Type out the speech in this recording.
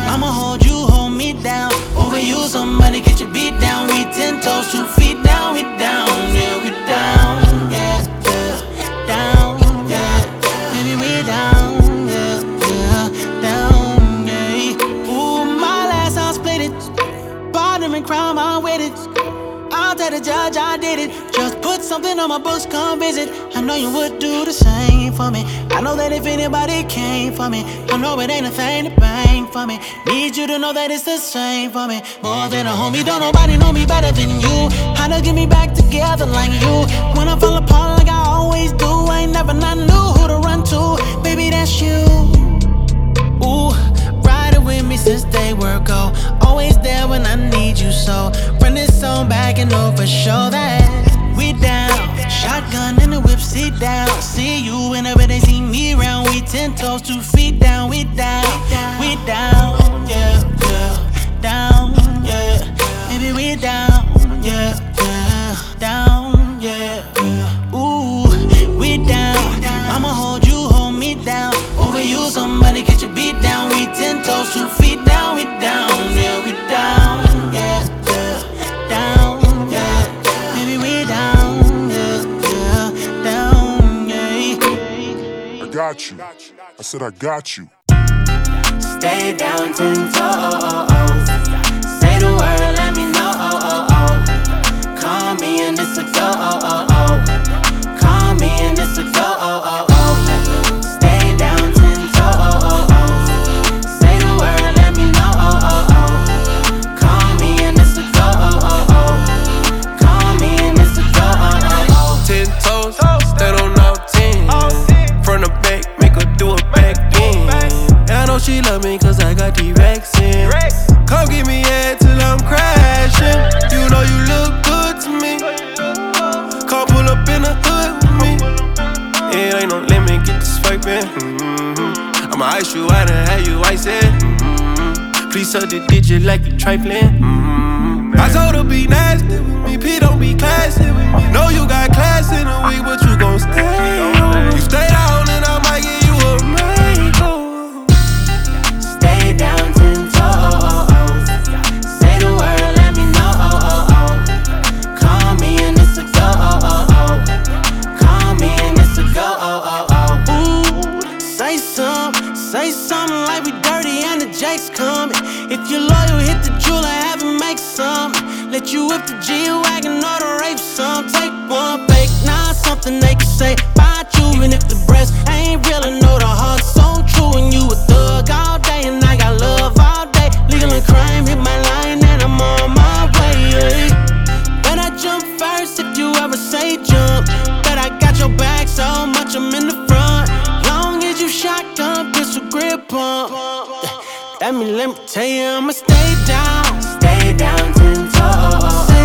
I'ma hold you, hold me down. Overuse somebody, get your beat down. We 10 toes, 2 feet down, we down, yeah, we down, yeah, yeah, down, yeah, baby, we down, yeah, yeah, down, yeah. Ooh, my last house split it, bottom and crown, I'm with it. I'll tell the judge I did it. Just put something on my books, come visit. I know you would do the same for me. I know that if anybody came for me, I know it ain't a thing to bang for me. Need you to know that it's the same for me. More than a homie, don't nobody know me better than you. How to get me back together like you. When I fall apart like I always do, I ain't never not knew who to run to. Baby, that's you. Ooh, riding with me since day were go. Always there when I need you so. Run this song back and know for sure that we down. Shotgun in the whip, sit down. See you whenever they see me around. We 10 toes, 2 feet down. We down, we down, yeah, yeah, down, yeah. Baby, we down, yeah, yeah, down, yeah. Ooh, we down. I'ma hold you, hold me down. Overuse somebody, get your beat down. We 10 toes, 2 feet down. We down, yeah, we down, yeah, yeah, down, yeah. Baby, we down, yeah, yeah, down, yeah. I got you. I said I got you. Stay down 10 toes. Say the word, let me know. Call me and it's a go. Call me and it's a go. Stay down 10 toes. Say the word, let me know. Call me and it's a go. Call me and it's a go. 10 toes, that on all 10. From the back, make her do it back in. I know she love me cause I got the racks in. Come give me head till I'm crashing. You know you look good to me. Come pull up in the hood with me. It ain't no limit, get to swiping. I'ma ice you out and have you ice it. Please suck the digit like you trifling. I told her be nasty with me, P don't be classy with me. Know you got class in a week, but you gon' stay on. You stay down and I might give you a mango. Stay down 10 toes. Say the word, let me know. Call me and it's a go. Call me and it's a go. Ooh, say something like we dirty and the Jake's coming. If you're loyal, hit the jeweler, have him make some. Let you whip the G-Wagon or the rape some. Take one fake, now something they can say about you. And if the breast ain't real, I know the heart's so true. And you a thug all day and I got love all day. Legal and crime hit my line and I'm on my way. But I jump first if you ever say jump. But I got your back so much I'm in the front. Long as you shotgun, pistol grip pump. Let me tell you I'ma stay down 10 toes.